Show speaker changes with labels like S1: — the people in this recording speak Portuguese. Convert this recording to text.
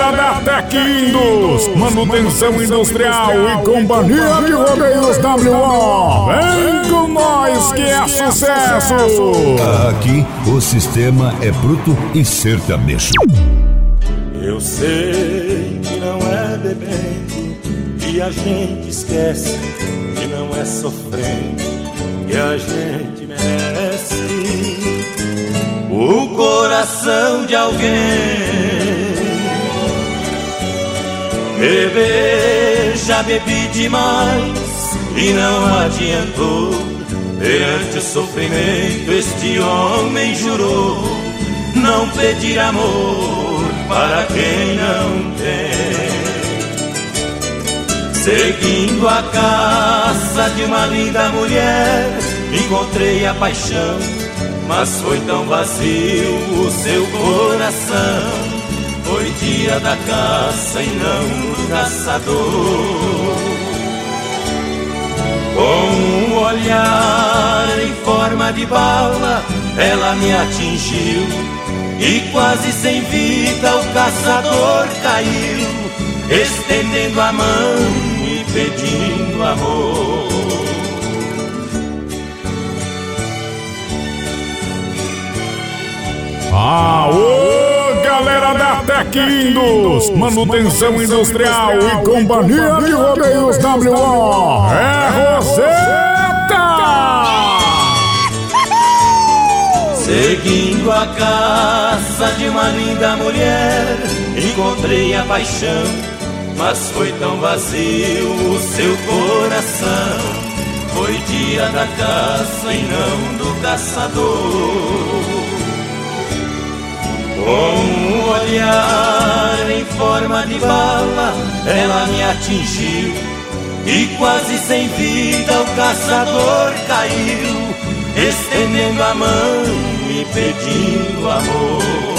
S1: galera da Tequindos, manutenção industrial e companhia de rodeios WO. Vem com nós que é sucesso.
S2: Aqui o sistema é bruto e sertanejo.
S3: Eu sei que não é bebendo que a gente esquece, que não é sofrendo que a gente merece o coração de alguém. Beber, já bebi demais e não adiantou. Perante o sofrimento este homem jurou não pedir amor para quem não tem. Seguindo a caça de uma linda mulher, encontrei a paixão, mas foi tão vazio o seu coração. Foi dia da caça e não do caçador. Com um olhar em forma de bala, ela me atingiu e quase sem vida o caçador caiu, estendendo a mão e pedindo amor.
S1: Aô, galera da Tequindos, manutenção industrial e companhia de rodeios WO. É Roseta!
S3: Seguindo a caça de uma linda mulher, encontrei a paixão, mas foi tão vazio o seu coração. Foi dia da caça e não do caçador. Com um olhar em forma de bala, ela me atingiu e quase sem vida o caçador caiu, estendendo a mão e pedindo amor.